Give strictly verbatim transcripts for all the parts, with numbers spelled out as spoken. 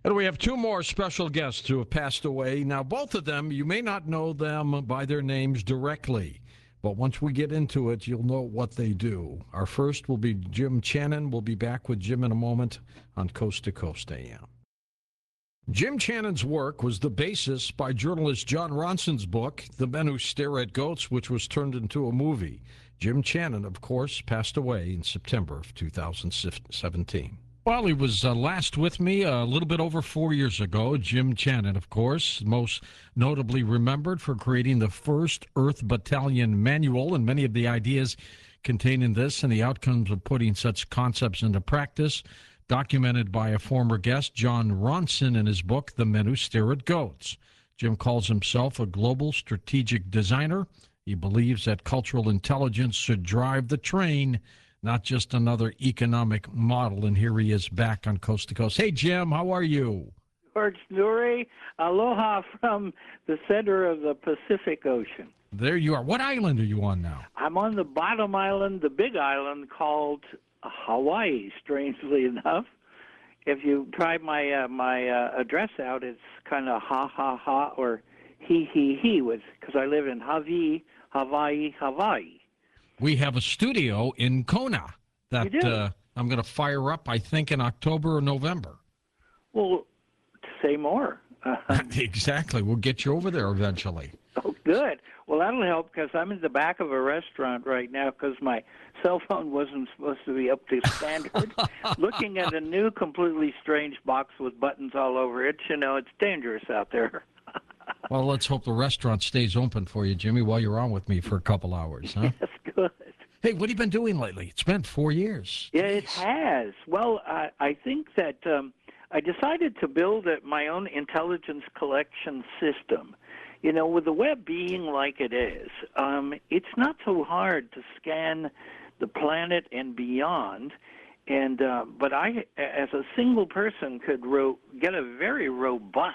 And we have two more special guests who have passed away. Now, both of them, you may not know them by their names directly, but once we get into it, you'll know what they do. Our first will be Jim Channon. We'll be back with Jim in a moment on Coast to Coast A M. Jim Channon's work was the basis by journalist John Ronson's book, The Men Who Stare at Goats, which was turned into a movie. Jim Channon, of course, passed away in September of two thousand seventeen. Well, he was uh, last with me a little bit over four years ago. Jim Channon, of course, most notably remembered for creating the first Earth Battalion manual, and many of the ideas contained in this and the outcomes of putting such concepts into practice, documented by a former guest, John Ronson, in his book, The Men Who Stare at Goats. Jim calls himself a global strategic designer. He believes that cultural intelligence should drive the train, not just another economic model. And here he is back on Coast to Coast. Hey, Jim, how are you? George Noory, aloha from the center of the Pacific Ocean. There you are. What island are you on now? I'm on the bottom island, the big island called Hawaii, strangely enough. If you try my uh, my uh, address out, it's kind of ha, ha, ha, or he, he, he, because I live in Hawaii, Hawaii, Hawaii. We have a studio in Kona that uh, I'm going to fire up, I think, in October or November. Well, say more. Uh, exactly. We'll get you over there eventually. Oh, good. Well, that'll help because I'm in the back of a restaurant right now because my cell phone wasn't supposed to be up to standard. Looking at a new, completely strange box with buttons all over it, you know, it's dangerous out there. Well, let's hope the restaurant stays open for you, Jimmy, while you're on with me for a couple hours, huh? That's good. Hey, what have you been doing lately? It's been four years. Yeah, it has. Well, I, I think that um, I decided to build a, my own intelligence collection system. You know, with the web being like it is, um, it's not so hard to scan the planet and beyond. And uh, but I, as a single person, could ro- get a very robust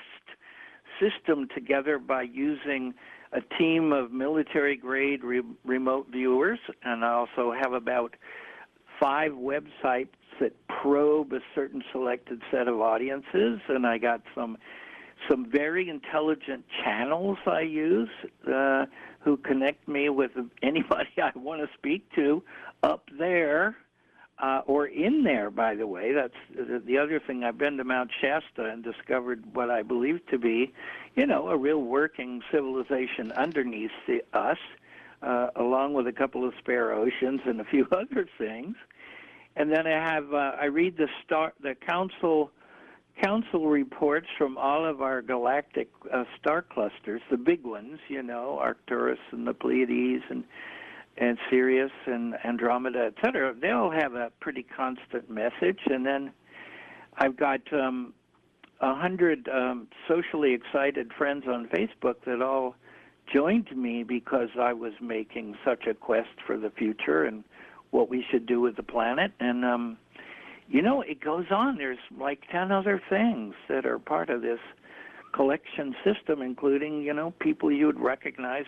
system together by using a team of military-grade re- remote viewers, and I also have about five websites that probe a certain selected set of audiences, and I got some some very intelligent channels I use uh, who connect me with anybody I want to speak to up there. Uh, or in there, by the way. That's the other thing. I've been to Mount Shasta and discovered what I believe to be, you know, a real working civilization underneath the, us, uh, along with a couple of spare oceans and a few other things. And then I have uh, I read the star the council council reports from all of our galactic uh, star clusters, the big ones, you know, Arcturus and the Pleiades and. and Sirius and Andromeda, et cetera, they all have a pretty constant message. And then I've got um, a hundred um, socially excited friends on Facebook that all joined me because I was making such a quest for the future and what we should do with the planet. And, um, you know, it goes on. There's like ten other things that are part of this collection system, including, you know, people you would recognize,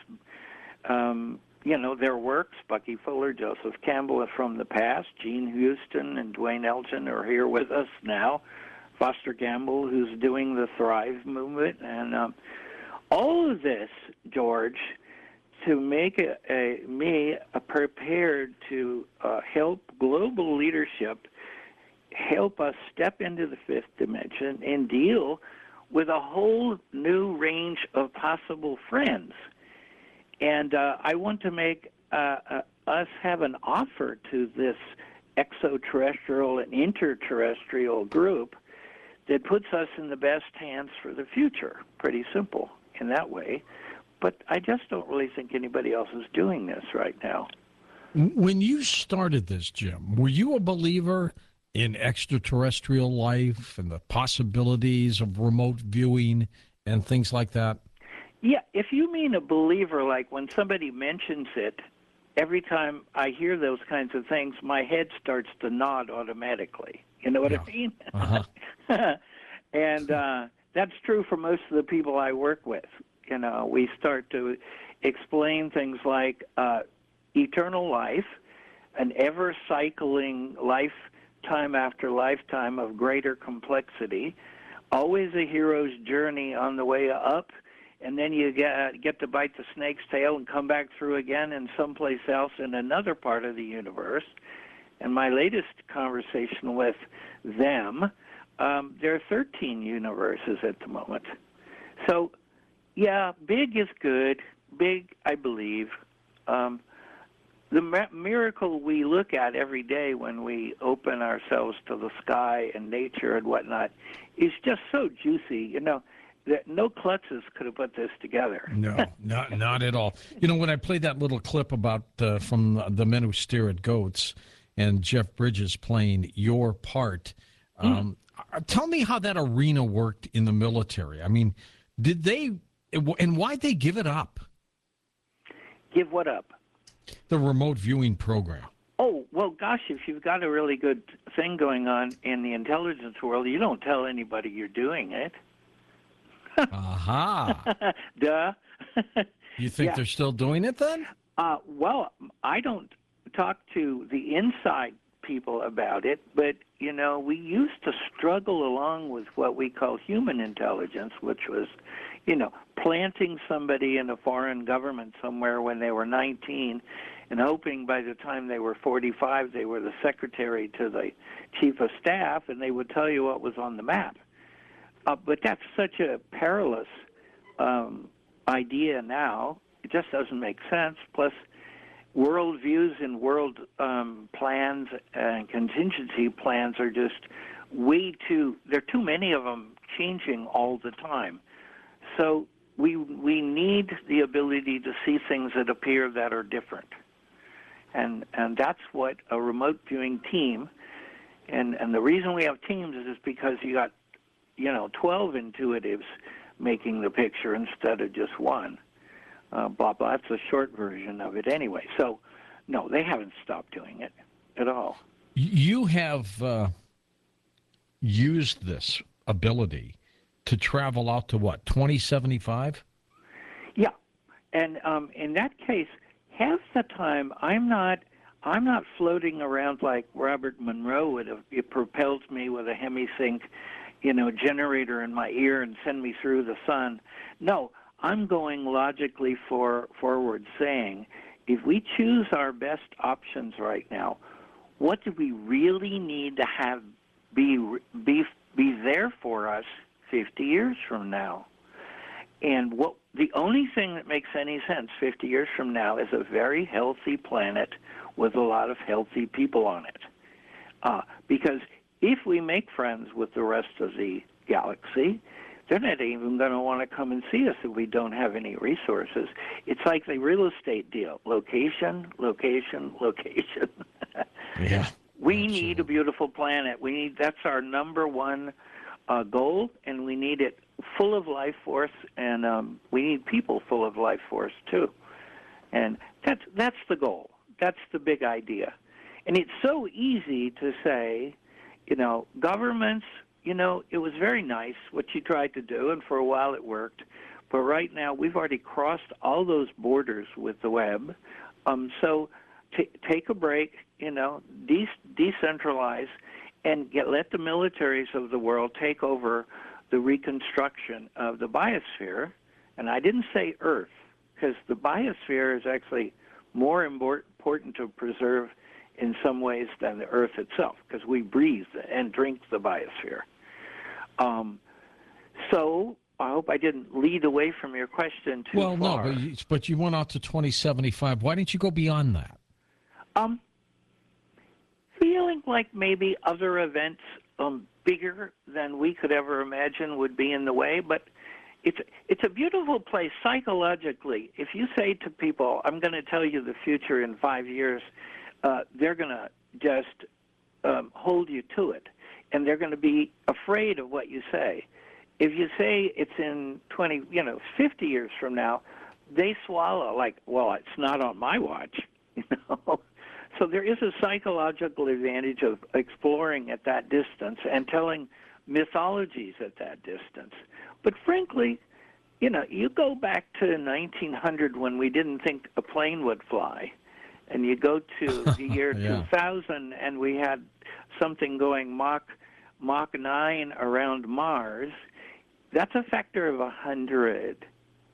um, you know, their works. Bucky Fuller, Joseph Campbell from the past, Gene Houston and Dwayne Elgin are here with us now. Foster Gamble, who's doing the Thrive movement. And um, all of this, George, to make a, a, me a prepared to uh, help global leadership, help us step into the fifth dimension and deal with a whole new range of possible friends. And uh, I want to make uh, uh, us have an offer to this extraterrestrial and interterrestrial group that puts us in the best hands for the future. Pretty simple in that way. But I just don't really think anybody else is doing this right now. When you started this, Jim, were you a believer in extraterrestrial life and the possibilities of remote viewing and things like that? Yeah, if you mean a believer, like when somebody mentions it, every time I hear those kinds of things, my head starts to nod automatically. You know what yeah. I mean? Uh-huh. And uh, that's true for most of the people I work with. You know, we start to explain things like uh, eternal life, an ever-cycling lifetime after lifetime of greater complexity, always a hero's journey on the way up, and then you get get to bite the snake's tail and come back through again in someplace else in another part of the universe. And my latest conversation with them, um, there are thirteen universes at the moment. So, yeah, big is good. Big, I believe. Um, the mi- miracle we look at every day when we open ourselves to the sky and nature and whatnot is just so juicy. You know, that no klutzes could have put this together. No, not not at all. You know, when I played that little clip about uh, from the Men Who Stare at Goats and Jeff Bridges playing your part, um, mm. tell me how that arena worked in the military. I mean, did they, and why'd they give it up? Give what up? The remote viewing program. Oh, well, gosh, if you've got a really good thing going on in the intelligence world, you don't tell anybody you're doing it. Aha. Duh. You think yeah. they're still doing it then? Uh, well, I don't talk to the inside people about it, but, you know, we used to struggle along with what we call human intelligence, which was, you know, planting somebody in a foreign government somewhere when they were nineteen and hoping by the time they were forty-five they were the secretary to the chief of staff and they would tell you what was on the map. Uh, but that's such a perilous um, idea now. It just doesn't make sense. Plus, world views and world um, plans and contingency plans are just way too, there are too many of them changing all the time. So we we need the ability to see things that appear that are different. And and that's what a remote viewing team, and, and the reason we have teams is because you got, you know, twelve intuitives making the picture instead of just one. Uh, blah, blah. That's a short version of it anyway. So, no, they haven't stopped doing it at all. You have uh, used this ability to travel out to what, twenty seventy-five? Yeah, and um, in that case, half the time I'm not I'm not floating around like Robert Monroe would have. It propels me with a Hemi-Sync, you know, generator in my ear and send me through the sun. No, I'm going logically for forward, saying, if we choose our best options right now, what do we really need to have be be be there for us fifty years from now? And what the only thing that makes any sense fifty years from now is a very healthy planet with a lot of healthy people on it. Uh, because if we make friends with the rest of the galaxy, they're not even going to want to come and see us if we don't have any resources. It's like the real estate deal. Location, location, location. Yeah. We absolutely. need a beautiful planet. We need that's our number one uh, goal, and we need it full of life force, and um, we need people full of life force too. And that's that's the goal. That's the big idea. And it's so easy to say, you know, governments, you know, it was very nice what you tried to do, and for a while it worked. But right now we've already crossed all those borders with the web. Um, so t- take a break, you know, de- decentralize, and get, let the militaries of the world take over the reconstruction of the biosphere. And I didn't say Earth, because the biosphere is actually more important to preserve in some ways than the Earth itself, because we breathe and drink the biosphere. Um, so I hope I didn't lead away from your question too well, far. Well, no, but you, but you went out to twenty seventy-five. Why didn't you go beyond that? Um, feeling like maybe other events um, bigger than we could ever imagine would be in the way, but it's it's a beautiful place psychologically. If you say to people, I'm going to tell you the future in five years, uh, they're going to just um, hold you to it, and they're going to be afraid of what you say. If you say it's in twenty, you know, fifty years from now, they swallow like, well, it's not on my watch, you know. So there is a psychological advantage of exploring at that distance and telling mythologies at that distance. But frankly, you know, you go back to nineteen hundred when we didn't think a plane would fly, and you go to the year yeah. two thousand and we had something going Mach Mach nine around Mars, that's a factor of a hundred.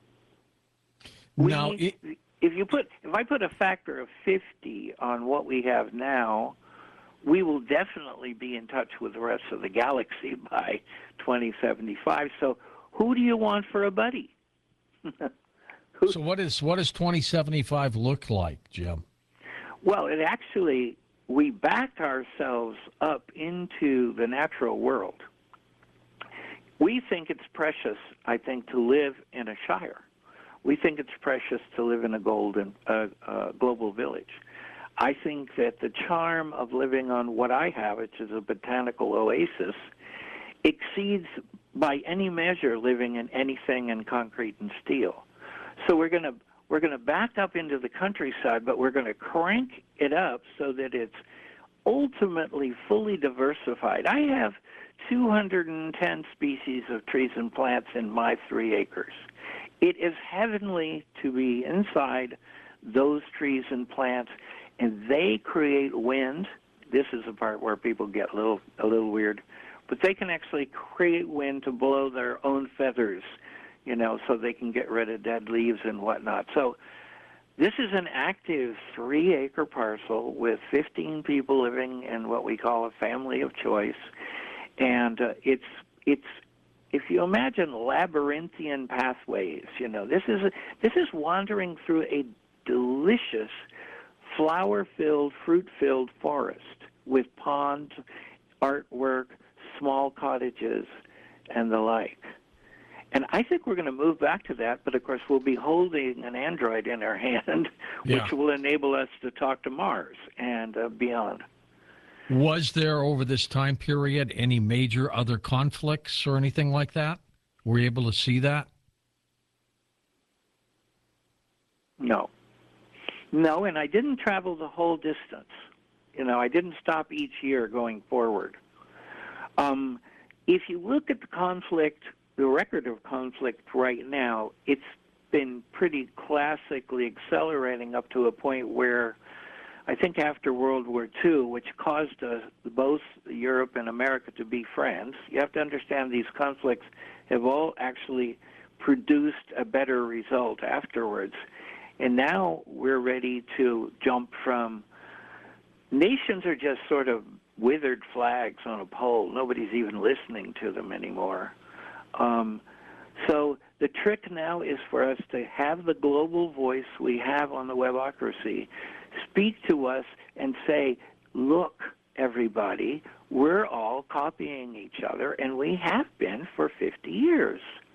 Now, it, if you put, if I put a factor of fifty on what we have now, we will definitely be in touch with the rest of the galaxy by twenty seventy-five. So, who do you want for a buddy? so, what is what does twenty seventy-five look like, Jim? Well, it actually, we backed ourselves up into the natural world. We think it's precious, I think, to live in a shire. We think it's precious to live in a golden uh, uh, global village. I think that the charm of living on what I have, which is a botanical oasis, exceeds by any measure living in anything in concrete and steel. So we're going to we're going to back up into the countryside, but we're going to crank it up so that it's ultimately fully diversified. I have two hundred ten species of trees and plants in my three acres. It is heavenly to be inside those trees and plants, and they create wind. This is the part where people get a little a little weird, but they can actually create wind to blow their own feathers, you know, so they can get rid of dead leaves and whatnot. So this is an active three-acre parcel with fifteen people living in what we call a family of choice, and uh, it's it's. If you imagine labyrinthian pathways, you know, this is a, this is wandering through a delicious, flower-filled, fruit-filled forest with ponds, artwork, small cottages, and the like. And I think we're going to move back to that, but of course we'll be holding an Android in our hand, yeah. which will enable us to talk to Mars and uh, beyond. Was there, over this time period, any major other conflicts or anything like that? Were you able to see that? No. No, and I didn't travel the whole distance. You know, I didn't stop each year going forward. Um, if you look at the conflict, the record of conflict right now, it's been pretty classically accelerating up to a point where I think after World War Two, which caused uh, both Europe and America to be friends, you have to understand these conflicts have all actually produced a better result afterwards. And now we're ready to jump from nations are just sort of withered flags on a pole. Nobody's even listening to them anymore. Um, so the trick now is for us to have the global voice we have on the Webocracy speak to us and say, look, everybody, we're all copying each other, and we have been for fifty years.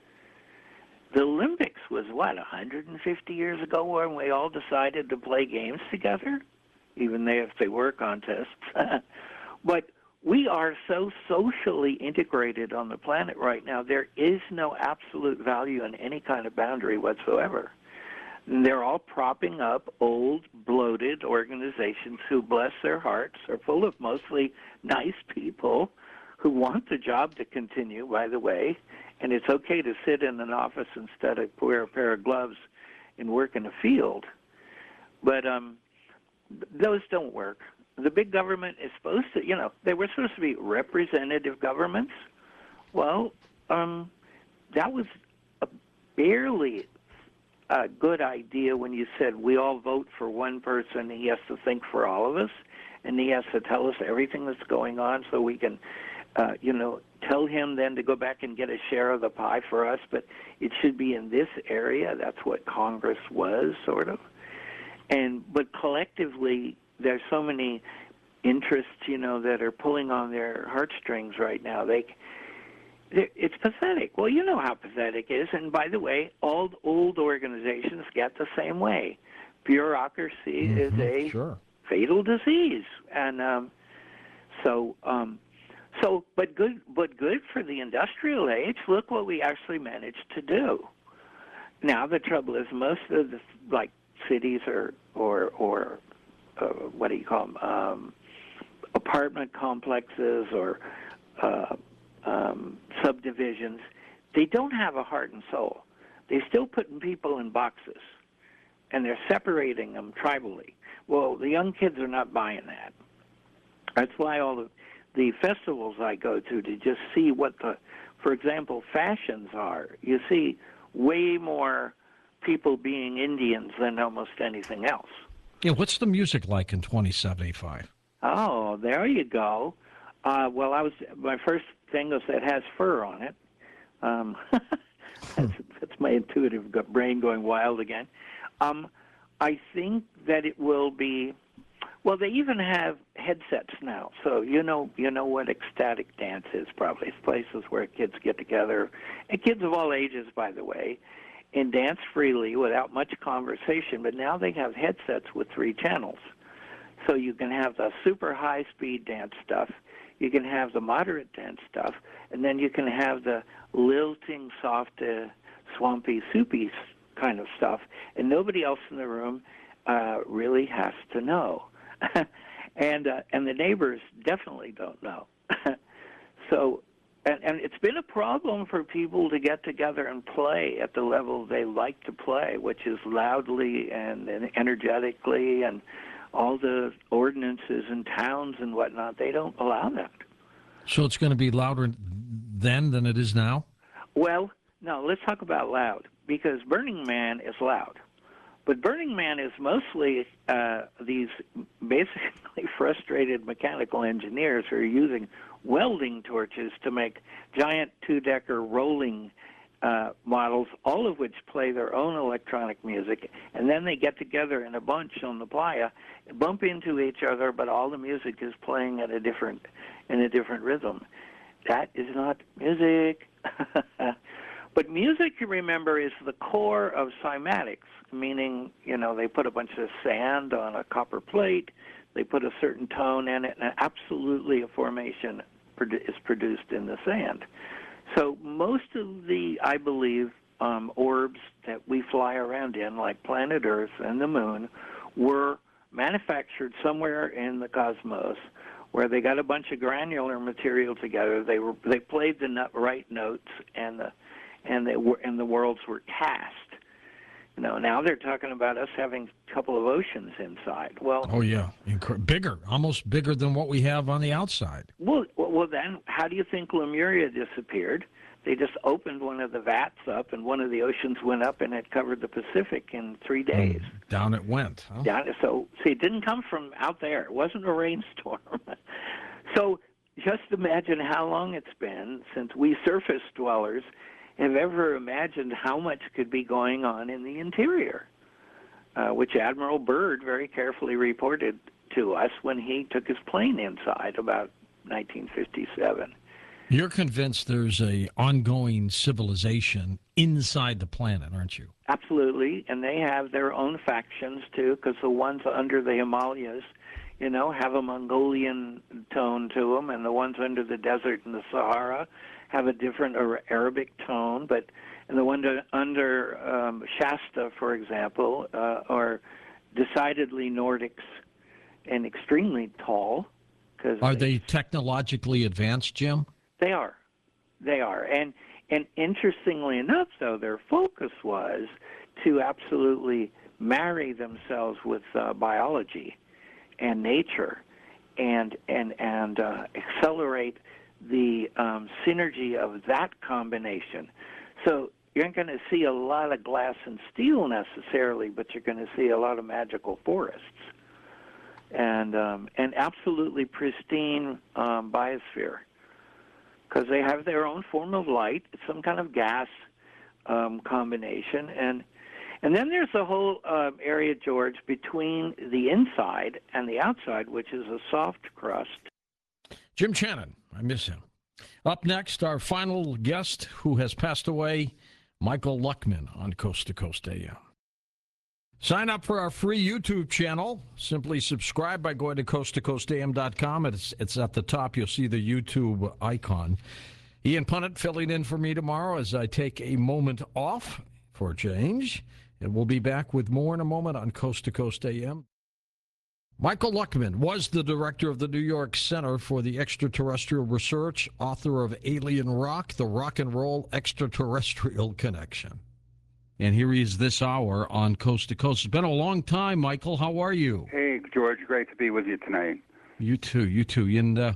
The Olympics was, what, one hundred fifty years ago when we all decided to play games together, even if they were contests. But we are so socially integrated on the planet right now, there is no absolute value in any kind of boundary whatsoever. And they're all propping up old, bloated organizations who, bless their hearts, are full of mostly nice people who want the job to continue, by the way, and it's okay to sit in an office instead of wear a pair of gloves and work in a field. But um, those don't work. The big government is supposed to, you know, they were supposed to be representative governments. Well, um, that was a barely a good idea when you said we all vote for one person, he has to think for all of us, and he has to tell us everything that's going on so we can, uh, you know, tell him then to go back and get a share of the pie for us, but it should be in this area. That's what Congress was, sort of. And but collectively, there's so many interests, you know, that are pulling on their heartstrings right now. They It's pathetic. Well, you know how pathetic it is. And by the way, all old organizations get the same way. Bureaucracy mm-hmm, is a sure. fatal disease, and um, so, um, so, but good, but good for the industrial age. Look what we actually managed to do. Now the trouble is, most of the like cities or or or uh, what do you call them? Um, apartment complexes or uh, Um, subdivisions, they don't have a heart and soul. They're still putting people in boxes, and they're separating them tribally. Well, the young kids are not buying that. That's why all the, the festivals I go to to just see what the, for example, fashions are. You see way more people being Indians than almost anything else. Yeah, what's the music like in twenty seventy-five? Oh, there you go. Uh, well, I was my first thing was that it has fur on it. Um, that's, that's my intuitive brain going wild again. Um, I think that it will be. Well, they even have headsets now, so you know you know what ecstatic dance is. Probably it's places where kids get together, and kids of all ages, by the way, and dance freely without much conversation. But now they have headsets with three channels, so you can have the super high-speed dance stuff, you can have the moderate dance stuff, and then you can have the lilting, soft, uh, swampy, soupy kind of stuff, and nobody else in the room uh, really has to know. and uh, and the neighbors definitely don't know. so, and, and it's been a problem for people to get together and play at the level they like to play, which is loudly and, and energetically, and all the ordinances in towns and whatnot, they don't allow that. So it's going to be louder then than it is now? Well, no, let's talk about loud, because Burning Man is loud. But Burning Man is mostly uh, these basically frustrated mechanical engineers who are using welding torches to make giant two-decker rolling uh, models, all of which play their own electronic music, and then they get together in a bunch on the playa, bump into each other, but all the music is playing at a different, in a different rhythm. That is not music. But music, you remember, is the core of cymatics, meaning, you know, they put a bunch of sand on a copper plate, they put a certain tone in it, and absolutely a formation is produced in the sand. So most of the, I believe, um, orbs that we fly around in, like planet Earth and the moon, were manufactured somewhere in the cosmos, where they got a bunch of granular material together. They were they played the nut, right notes, and the and they were and the worlds were cast. You know, now they're talking about us having a couple of oceans inside. Well, oh yeah, Incre- bigger, almost bigger than what we have on the outside. Well, well, then how do you think Lemuria disappeared? They just opened one of the vats up, and one of the oceans went up, and it covered the Pacific in three days. Mm, down it went. Huh? Down, so, see, it didn't come from out there. It wasn't a rainstorm. So just imagine how long it's been since we surface dwellers have ever imagined how much could be going on in the interior, uh, which Admiral Byrd very carefully reported to us when he took his plane inside about nineteen fifty-seven. You're convinced there's a ongoing civilization inside the planet, aren't you? Absolutely, and they have their own factions, too, because the ones under the Himalayas, you know, have a Mongolian tone to them, and the ones under the desert in the Sahara have a different Arabic tone, but and the ones under um, Shasta, for example, uh, are decidedly Nordics and extremely tall. Cause are they, they technologically advanced, Jim? They are. They are. And and interestingly enough, though, their focus was to absolutely marry themselves with uh, biology and nature and and and uh, accelerate the um, synergy of that combination. So you're not going to see a lot of glass and steel necessarily, but you're going to see a lot of magical forests and um, and absolutely pristine um, biosphere, because they have their own form of light, some kind of gas um, combination, and and then there's the whole uh, area, George, between the inside and the outside, which is a soft crust. Jim Channon, I miss him. Up next, our final guest who has passed away, Michael Luckman on Coast to Coast A M. Sign up for our free YouTube channel. Simply subscribe by going to coast to coast a m dot com. It's, it's at the top. You'll see the YouTube icon. Ian Punnett filling in for me tomorrow as I take a moment off for a change. And we'll be back with more in a moment on Coast to Coast A M. Michael Luckman was the director of the New York Center for the Extraterrestrial Research, author of Alien Rock, the Rock and Roll Extraterrestrial Connection. And here he is this hour on Coast to Coast. It's been a long time, Michael. How are you? Hey, George. Great to be with you tonight. You too. You too. And uh,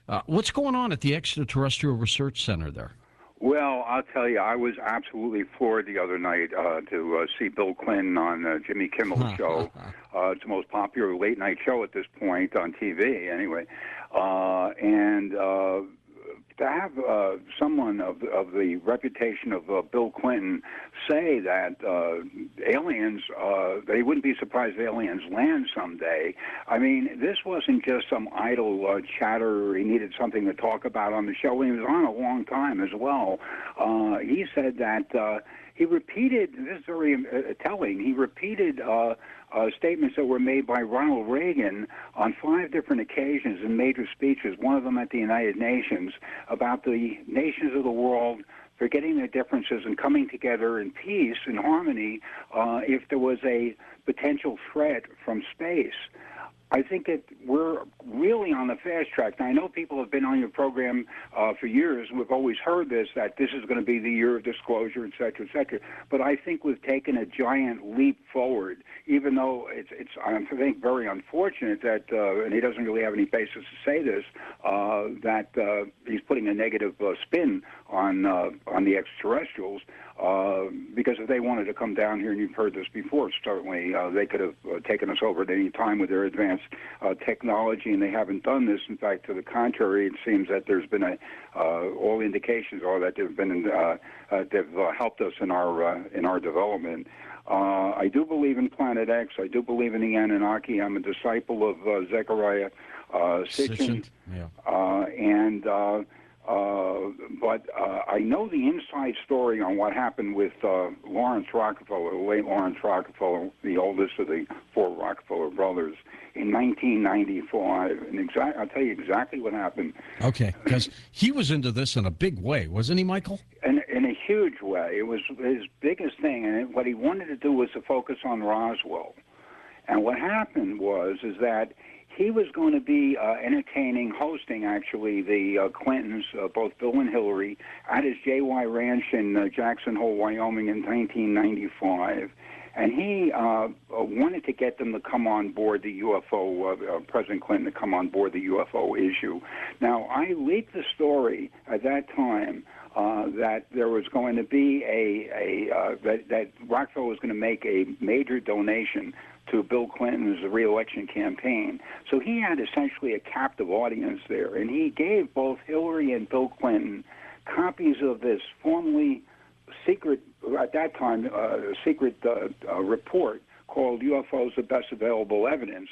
Uh, what's going on at the Extraterrestrial Research Center there? Well, I'll tell you, I was absolutely floored the other night uh, to uh, see Bill Clinton on uh, Jimmy Kimmel's show. Uh, it's the most popular late-night show at this point on T V, anyway. Uh, and uh, to have uh, someone of, of the reputation of uh, Bill Clinton say that uh, aliens, uh, they wouldn't be surprised if aliens land someday. I mean, this wasn't just some idle uh, chatter. He needed something to talk about on the show. He was on a long time as well. Uh, he said that uh, he repeated, this is very uh, telling, he repeated uh, uh, statements that were made by Ronald Reagan on five different occasions in major speeches, one of them at the United Nations, about the nations of the world forgetting their differences and coming together in peace and harmony uh, if there was a potential threat from space. I think that we're really on the fast track. Now, I know people have been on your program uh, for years, and we've always heard this, that this is going to be the year of disclosure, et cetera, et cetera. But I think we've taken a giant leap forward, even though it's, it's I think, very unfortunate that, uh, and he doesn't really have any basis to say this, uh, that uh, he's putting a negative uh, spin on, uh, on the extraterrestrials. Uh, because if they wanted to come down here, and you've heard this before, certainly uh, they could have uh, taken us over at any time with their advanced uh, technology, and they haven't done this. In fact, to the contrary, it seems that there's been a uh, all indications are that they've been uh, uh, they've uh, helped us in our uh, in our development. Uh, I do believe in Planet X. I do believe in the Anunnaki. I'm a disciple of uh, Zechariah uh, Sitchin, yeah. uh, and. Uh, Uh, but uh, I know the inside story on what happened with uh, Lawrence Rockefeller, the late Lawrence Rockefeller, the oldest of the four Rockefeller brothers, in nineteen ninety-five. And exact, I'll tell you exactly what happened. Okay, because he was into this in a big way, wasn't he, Michael? In, in a huge way. It was his biggest thing, and it, what he wanted to do was to focus on Roswell. And what happened was is that he was going to be uh, entertaining, hosting, actually, the uh, Clintons, uh, both Bill and Hillary, at his J Y Ranch in uh, Jackson Hole, Wyoming in nineteen ninety-five. And he uh, wanted to get them to come on board the U F O, uh, uh, President Clinton to come on board the U F O issue. Now, I leaked the story at that time uh, that there was going to be a, a uh, that, that Rockefeller was going to make a major donation to Bill Clinton's re-election campaign. So he had essentially a captive audience there, and he gave both Hillary and Bill Clinton copies of this formerly secret, at that time, uh, secret uh, uh, report called U F Os, the Best Available Evidence.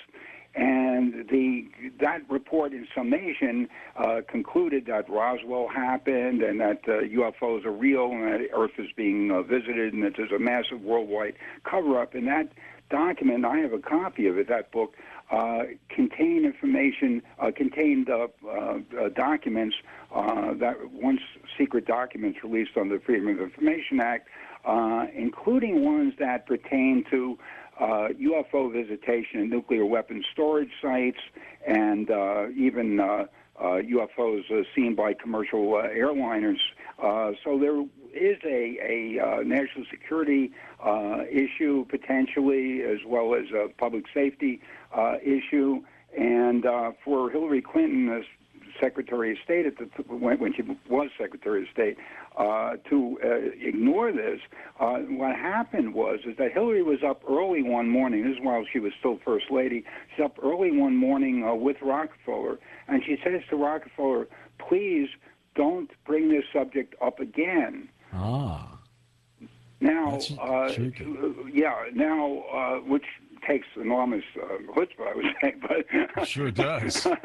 And the that report, in summation, uh, concluded that Roswell happened and that uh, U F Os are real and that Earth is being uh, visited and that there's a massive worldwide cover-up. And that document, I have a copy of it, that book, uh, contained information, uh, contained uh, uh, uh, documents, uh, that once secret documents released under the Freedom of Information Act, uh, including ones that pertain to uh, U F O visitation and nuclear weapons storage sites, and uh, even uh, uh, U F Os uh, seen by commercial uh, airliners. Uh, so there is a, a uh, national security uh, issue potentially, as well as a public safety uh, issue. And uh, for Hillary Clinton, as Secretary of State at the when, when she was Secretary of State, uh, to uh, ignore this, uh, what happened was is that Hillary was up early one morning. This is while she was still First Lady. She's up early one morning uh, with Rockefeller, and she says to Rockefeller, "Please don't bring this subject up again." Ah. Now, uh, yeah, now, uh, which takes enormous uh, chutzpah, I would say, but sure does. uh,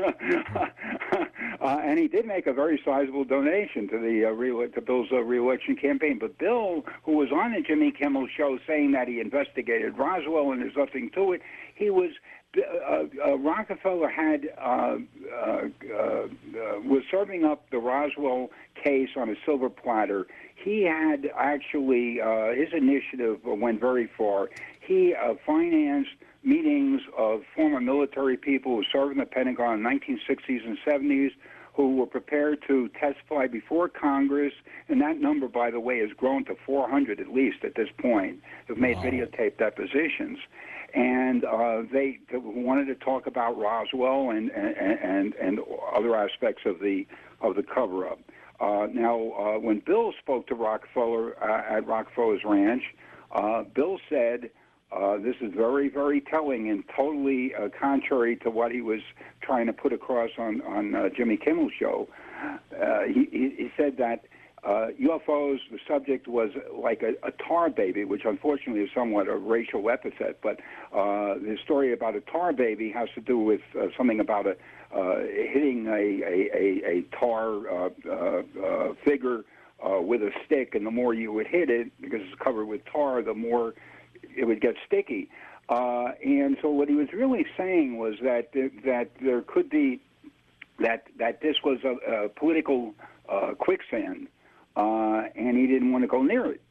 and he did make a very sizable donation to the uh, re- to Bill's uh, re-election campaign. But Bill, who was on the Jimmy Kimmel show saying that he investigated Roswell and there's nothing to it, he was. Uh, uh, Rockefeller had uh, uh, uh, was serving up the Roswell case on a silver platter. He had actually uh, his initiative went very far. He uh, financed meetings of former military people who served in the Pentagon in the nineteen sixties and seventies, who were prepared to testify before Congress, and that number, by the way, has grown to four hundred at least at this point, who've made Wow. videotape depositions. And uh, they, they wanted to talk about Roswell and, and, and, and other aspects of the, of the cover-up. Uh, now, uh, when Bill spoke to Rockefeller uh, at Rockefeller's Ranch, uh, Bill said, uh, this is very, very telling and totally uh, contrary to what he was trying to put across on, on uh, Jimmy Kimmel's show. Uh, he, he said that uh, U F Os, the subject was like a, a tar baby, which unfortunately is somewhat a racial epithet, but uh, the story about a tar baby has to do with uh, something about a uh, hitting a, a, a, a tar uh, uh, uh, figure uh, with a stick, and the more you would hit it, because it's covered with tar, the more it would get sticky. Uh, and so what he was really saying was that that there could be that that this was a, a political uh, quicksand, uh, and he didn't want to go near it.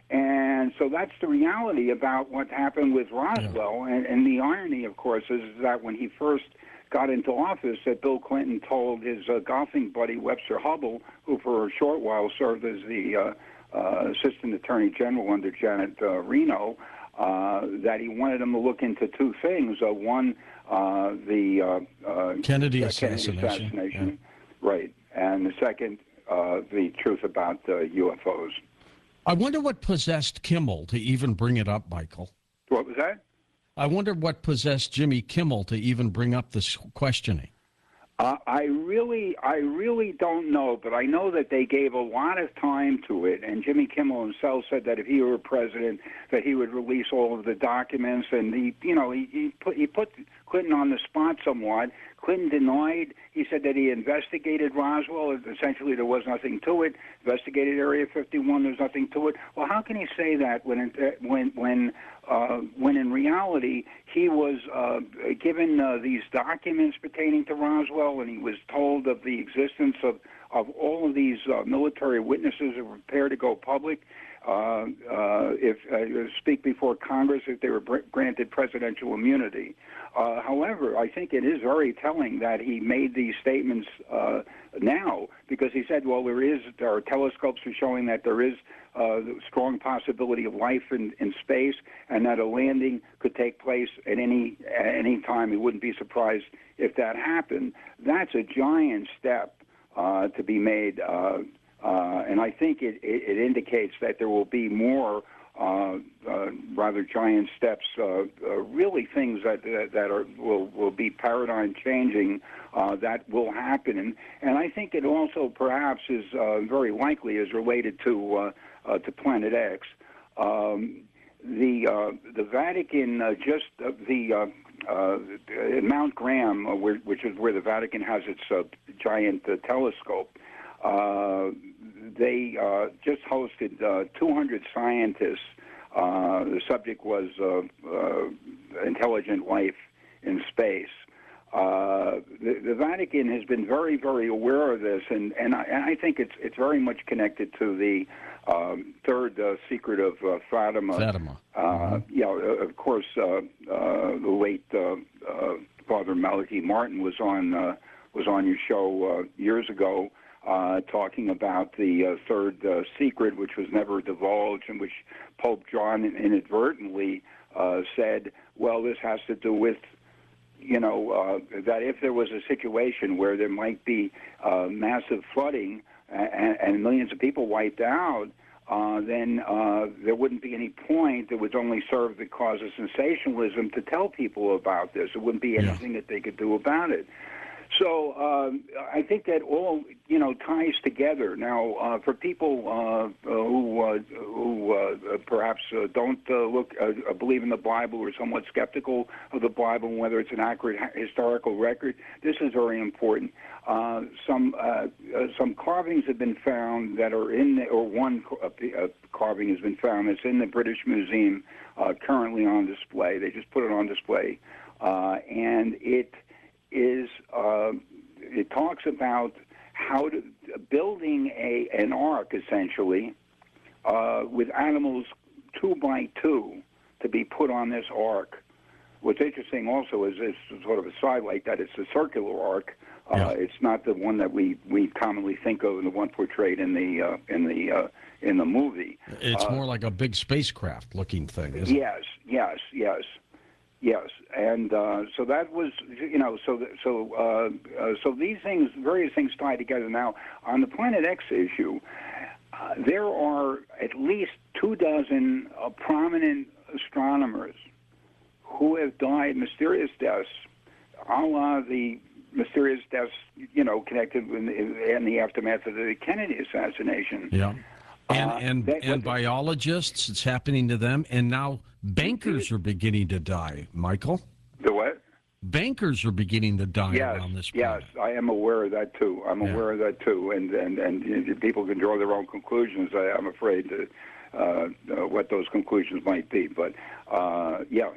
And so that's the reality about what happened with Roswell. Yeah. And, and the irony, of course, is that when he first got into office, that Bill Clinton told his uh, golfing buddy Webster Hubbell, who for a short while served as the uh, uh, Assistant Attorney General under Janet uh, Reno, uh, that he wanted him to look into two things. Uh, one, uh, the uh, uh, Kennedy uh, assassination. Kennedy assassination. Yeah. Right. And the second, uh, the truth about uh, U F Os. I wonder what possessed Kimmel to even bring it up, Michael. What was that? I wonder what possessed Jimmy Kimmel to even bring up this questioning. Uh, I really, I really don't know, but I know that they gave a lot of time to it. And Jimmy Kimmel himself said that if he were president, that he would release all of the documents. And he, you know, he, he put he put Clinton on the spot somewhat. Clinton denied. He said that he investigated Roswell. Essentially, there was nothing to it. Investigated Area fifty-one. There's nothing to it. Well, how can he say that when it, when when uh, when in reality he was uh, given uh, these documents pertaining to Roswell, and he was told of the existence of of all of these uh, military witnesses who were prepared to go public. Uh, uh, if uh, speak before Congress if they were br- granted presidential immunity. Uh, however, I think it is very telling that he made these statements uh, now, because he said, well, there is there are telescopes showing that there is uh, strong possibility of life in, in space, and that a landing could take place at any at any time. He wouldn't be surprised if that happened. That's a giant step uh, to be made. Uh, Uh, and I think it, it, it indicates that there will be more uh, uh, rather giant steps, uh, uh, really things that that, that are will, will be paradigm changing uh, that will happen. And, and I think it also perhaps is uh, very likely is related to uh, uh, to Planet X. Um, the uh, the Vatican uh, just uh, the uh, uh, Mount Graham, uh, where, which is where the Vatican has its uh, giant uh, telescope. Uh, they uh, just hosted uh, two hundred scientists. Uh, the subject was uh, uh, intelligent life in space. Uh, the, the Vatican has been very, very aware of this, and, and, I, and I think it's it's very much connected to the um, third uh, secret of uh, Fatima. Fatima. Uh, mm-hmm. You know, of course, uh, uh, the late uh, uh, Father Malachi Martin was on uh, was on your show uh, years ago. Uh, talking about the uh, third uh, secret, which was never divulged, and which Pope John inadvertently uh, said, well, this has to do with, you know, uh, that if there was a situation where there might be uh, massive flooding and, and millions of people wiped out, uh, then uh, there wouldn't be any point. It would only serve the cause of sensationalism to tell people about this. There wouldn't be anything yeah. that they could do about it. So um, I think that all, you know, ties together. Now, uh, for people uh, who uh, who uh, perhaps uh, don't uh, look uh, believe in the Bible, or somewhat skeptical of the Bible and whether it's an accurate historical record, this is very important. Uh, some uh, uh, some carvings have been found that are in the, or one uh, carving has been found that's in the British Museum uh, currently on display. They just put it on display, uh, and it. is uh, it talks about how to building a an ark essentially uh, with animals two by two to be put on this ark. What's interesting also is this sort of a sidelight that it's a circular ark Uh, Yeah. It's not the one that we, we commonly think of, and the one portrayed in the uh, in the uh, in the movie. It's Uh, more like a big spacecraft looking thing, isn't it? Yes, yes, yes, yes, and uh, so that was, you know, so th- so uh, uh, so these things, various things tie together. Now, on the Planet X issue, uh, there are at least two dozen uh, prominent astronomers who have died mysterious deaths, a la the mysterious deaths, you know, connected with in the aftermath of the Kennedy assassination. Yeah. And, Uh, and, that- and biologists, it's happening to them. And now bankers are beginning to die, Michael. The what? Bankers are beginning to die Yes, around this yes, planet. I am aware of that too. I'm Yeah. aware of that too, and and and you know, people can draw their own conclusions. I, I'm afraid to, uh, uh, what those conclusions might be, but uh, yeah.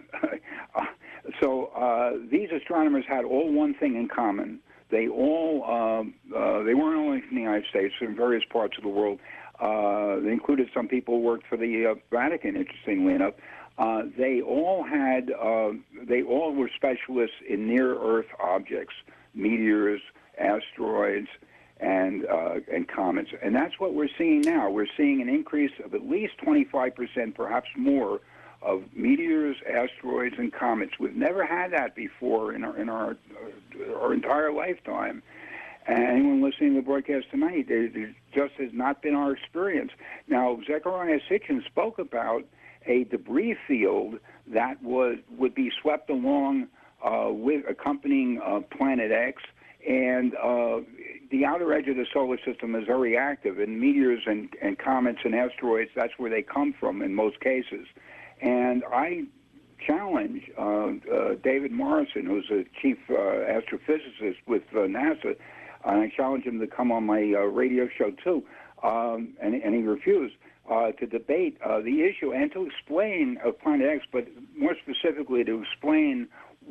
so uh, these astronomers had all one thing in common. They all um, uh, they weren't only from the United States, in various parts of the world. Uh, they included some people who worked for the uh, Vatican, interestingly enough. Uh, they all had, uh, they all were specialists in near-Earth objects, meteors, asteroids, and uh, and comets. And that's what we're seeing now. We're seeing an increase of at least twenty-five percent, perhaps more, of meteors, asteroids, and comets. We've never had that before in our in our uh, our entire lifetime. And anyone listening to the broadcast tonight, it, it just has not been our experience. Now, Zecharia Sitchin spoke about a debris field that was would be swept along uh, with accompanying uh, Planet X, and uh, the outer edge of the solar system is very active, and meteors and, and comets and asteroids, that's where they come from in most cases. And I challenge uh, uh, David Morrison, who's a chief uh, astrophysicist with uh, NASA, and I challenge him to come on my uh, radio show too, um, and, and he refused. Uh, to debate uh, the issue and to explain uh, Planet X, but more specifically to explain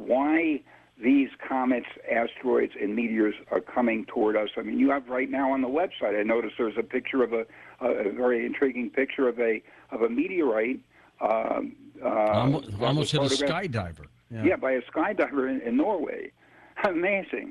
why these comets, asteroids, and meteors are coming toward us. I mean, you have right now on the website, I noticed there's a picture of a, a very intriguing picture of a of a meteorite. Um, uh, Almost, that almost hit a was photographed- skydiver. Yeah. by a skydiver in, in Norway. Amazing.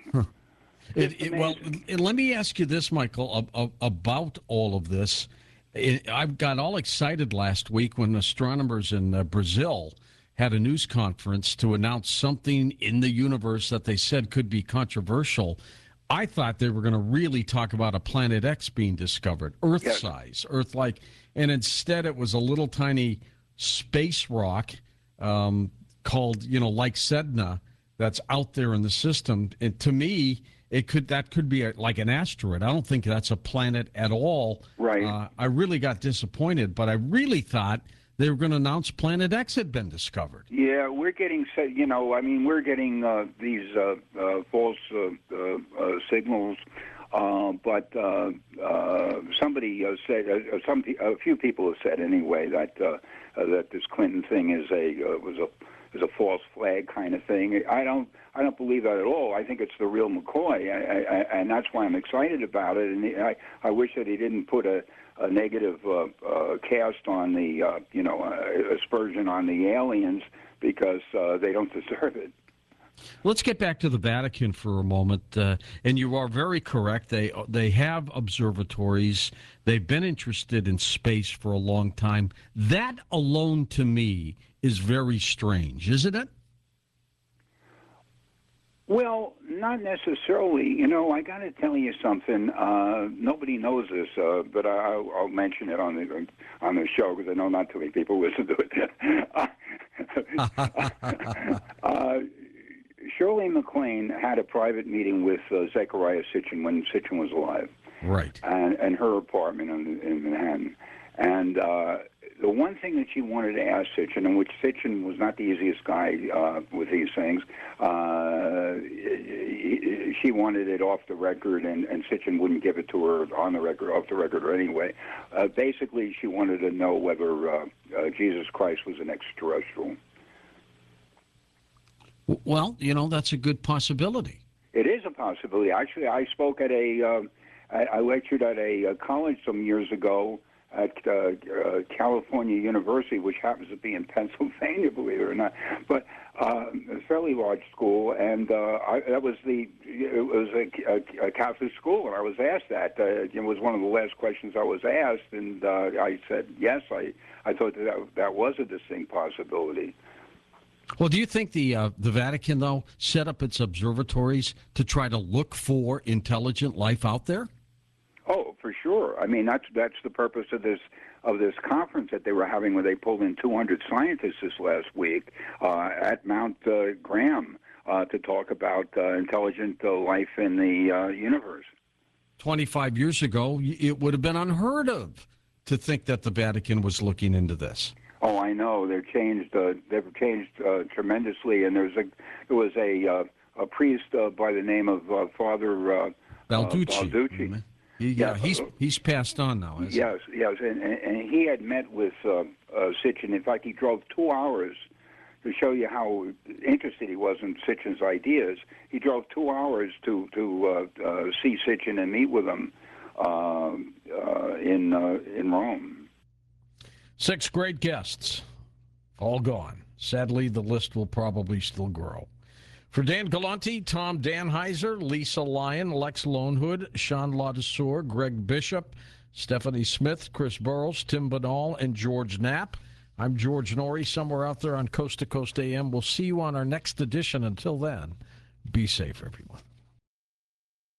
It, it, well, and let me ask you this, Michael, ab- ab- about all of this. It, I got all excited last week when astronomers in uh, Brazil had a news conference to announce something in the universe that they said could be controversial. I thought they were going to really talk about a Planet X being discovered, Earth Yes. size, Earth like, and instead it was a little tiny space rock um, called, you know, like Sedna that's out there in the system. And to me, it could that could be a, like an asteroid. I don't think that's a planet at all. Right. Uh, I really got disappointed, but I really thought they were going to announce Planet X had been discovered. Yeah, we're getting, se- you know, I mean, we're getting uh, these uh, uh, false uh, uh, uh, signals. Uh, but uh, uh, somebody uh, said, uh, some pe- a few people have said anyway that uh, uh, that this Clinton thing is a uh, was a is a false flag kind of thing. I don't I don't believe that at all. I think it's the real McCoy, I, I, and that's why I'm excited about it. And I I wish that he didn't put a a negative uh, uh, cast on the uh, you know uh, aspersion on the aliens because uh, they don't deserve it. Let's get back to the Vatican for a moment. Uh, and you are very correct. They they have observatories. They've been interested in space for a long time. That alone, to me, is very strange, isn't it? Well, not necessarily. You know, I got to tell you something. Uh, nobody knows this, uh, but I, I'll, I'll mention it on the on the show because I know not too many people listen to it. uh, Shirley MacLaine had a private meeting with uh, Zecharia Sitchin when Sitchin was alive, right? And, and her apartment in, in Manhattan. And uh, the one thing that she wanted to ask Sitchin, and which Sitchin was not the easiest guy uh, with these things, uh, she wanted it off the record, and, and Sitchin wouldn't give it to her on the record, off the record, or anyway. Uh, basically, she wanted to know whether uh, uh, Jesus Christ was an extraterrestrial. Well, you know, that's a good possibility. It is a possibility. Actually, I spoke at a, uh, I, I lectured at a, a college some years ago, at uh, uh, California University, which happens to be in Pennsylvania, believe it or not. But uh, a fairly large school, and uh, I, that was the it was a, a, a Catholic school, and I was asked that. Uh, it was one of the last questions I was asked, and uh, I said yes. I I thought that that, that was a distinct possibility. Well, do you think the uh, the Vatican, though, set up its observatories to try to look for intelligent life out there? Oh, for sure. I mean, that's that's the purpose of this of this conference that they were having, where they pulled in two hundred scientists this last week uh, at Mount uh, Graham uh, to talk about uh, intelligent uh, life in the uh, universe. twenty-five years ago, it would have been unheard of to think that the Vatican was looking into this. Oh, I know. They've changed. Uh, they've changed uh, tremendously. And there's a there was a uh, a priest uh, by the name of uh, Father uh, Balducci. Uh, Balducci. He, yeah, yeah, he's he's passed on now. Isn't yes, he? yes, and, and and he had met with uh, uh, Sitchin. In fact, he drove two hours to show you how interested he was in Sitchin's ideas. He drove two hours to to uh, uh, see Sitchin and meet with him uh, uh, in uh, in Rome. Six great guests, all gone. Sadly, the list will probably still grow. For Dan Galante, Tom Danheiser, Lisa Lyon, Lex Lonehood, Sean Ladouceur, Greg Bishop, Stephanie Smith, Chris Burrows, Tim Banal, and George Knapp, I'm George Norrie, somewhere out there on Coast to Coast A M. We'll see you on our next edition. Until then, be safe, everyone.